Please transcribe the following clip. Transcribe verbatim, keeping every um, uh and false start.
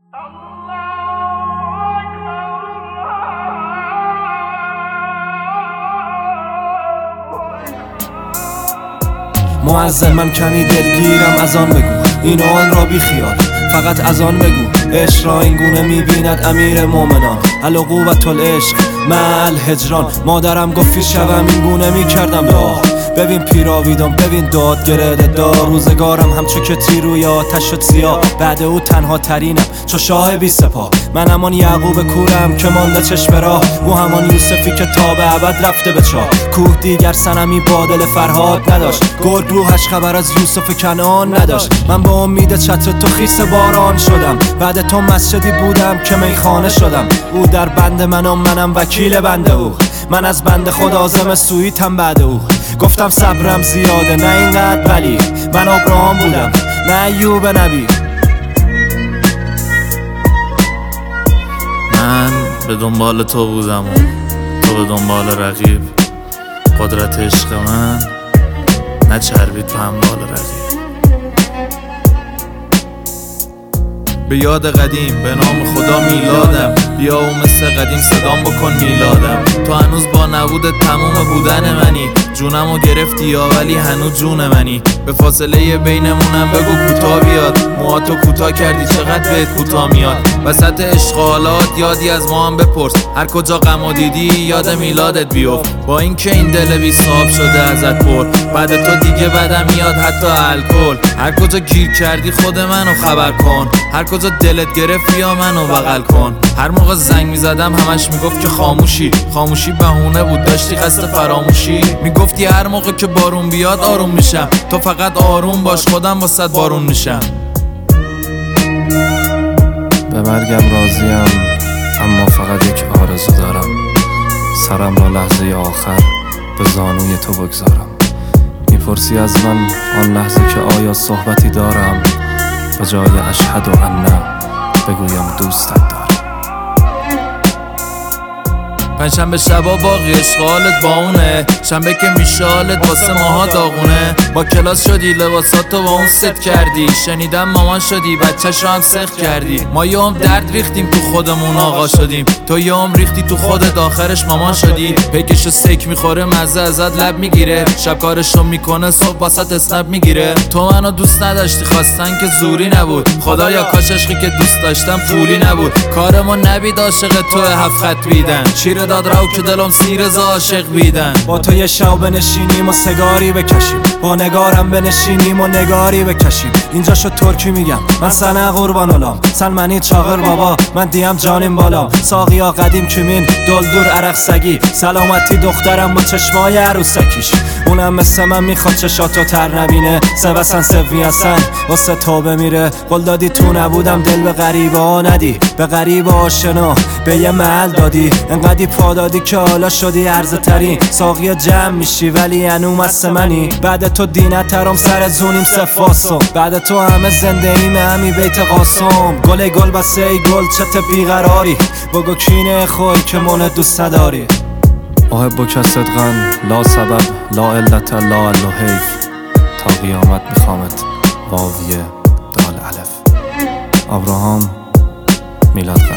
معذر من کمی دلگیرم، از آن بگو این و آن را بی خیال، فقط از آن بگو عشق را این گونه میبیند امیر مومنان. العقوبة العشق مع الهجران. مادرم گفت شبم این گونه میکردم راه، ببین پیراویدم ببین داد گرده دار. روزگارم همچو کتری روی آتش شد سیاه، بعد او تنها ترینم چو شاه بی سپاه. من همان یعقوب کورم که مانده چشم راه، او همان یوسفی که تا به ابد رفته به چاه. کوه دیگر صنمی با دل فرهاد نداشت، گرگ روحش خبر از یوسف کنعان نداشت. من با امید چتر تو خیس باران شدم، بعد تو مسجدی بودم که میخانه شدم. او در بند منم منم وکیل بنده او، من از بند خود عازم سویتم بعد او. گفتم صبرم زیاده نه اینقدر، ولی من ابراهام بودم نه ایوب نبی. من به دنبال تو بودم و تو به دنبال رقیب. قدرت عشق من نچربید تو همبال رقیب. به یاد قدیم به نام خدا میلادم، بیا و مثل قدیم صدام بکن میلادم. تو هنوز با نبود تموم بودن منی، جونمو گرفتی یا ولی هنوز جون منی. به فاصله بینمونم بگو کوتاه بیاد، موهاتو کوتاه کردی چقدر بهت کوتاه میاد. وسط عشق حالات یادی از ما هم بپرس، هر کجا غمو دیدی یاد میلادت بیفت. با اینکه این دل بی صاحب شده ازت پر، بعد تو دیگه بدم میاد حتی الکل. هر کجا گیر کردی خود منو خبر کن، هر کجا دلت گرفت بیا منو بغل کن. هر موقع زنگ میزدم همش میگفت که خاموشی، خاموشی بهونه بود داشتی قصد فراموشی. میگفتی هر موقع که بارون بیاد آروم میشم، تو فقط آروم باش خودم واسط بارون میشم. به مرگم راضیم اما فقط یک آرزو دارم، سرم را لحظه آخر به زانوی تو بگذارم. میپرسی از من آن لحظه که آیا صحبتی دارم، به جای اشهد و ان بگویم دوستت دارم. پنجشنبه شبا باقی اشغالت با اونه، شنبه که میشالت واسه ماها داغونه. با کلاس شدی لباساتو با اون ست کردی، شنیدم مامان شدی بچه‌ش رو هم سخت کردی. ما یه هم درد ریختیم تو خودمون آقا شدیم، تو یه هم ریختی تو خودت آخرش مامان شدی. پیکشو سیک میخوره مزه ازت لب میگیره، شب کارشو میکنه صبح واسط اسنپ میگیره. تو منو دوست نداشتی خواستن که زوری نبود، خدایا کاش عشقی که دوست داشتم پولی نبود. کارمو نبید عاشق تو هفت خط بیدن، شیر داد رو که دلم سیر ز عاشق بیدن. با تو یه شب بنشینیم و سگاری بکشیم، با نگارم بنشینیم و نگاری بکشیم. اینجا شد ترکی میگم من سنه قربان علام، سن منی چاغر بابا من دیم جانیم بالا. ساقیا قدیم کمین دلدور عرق سگی، سلامتی دخترم با چشمای عروسکیش. اونم مثل من میخواد چشاتو تر نبینه، سوسن سوی هستن واسه توبه میره. قول دادی تو نبودم دل به غریبه ها ندی، به غریبه آشنا به یه محل دادی. انقدی پا دادی که حالا شدی عرضه ترین، ساقی جمع میشی ولی هنو مست منی. بعد تو دینت ترم سر زونیم سفاسم، بعد تو همه زنده ایم همی بیت قاسم. گل گل بسه ای گل چت بیقراری، بگو کینه خوی که من دوست نداری. احبک صدقا لا سبب لا علت لا الحیف، تا قیامت میخوامت واویه دال الف. ابراهام میلاد.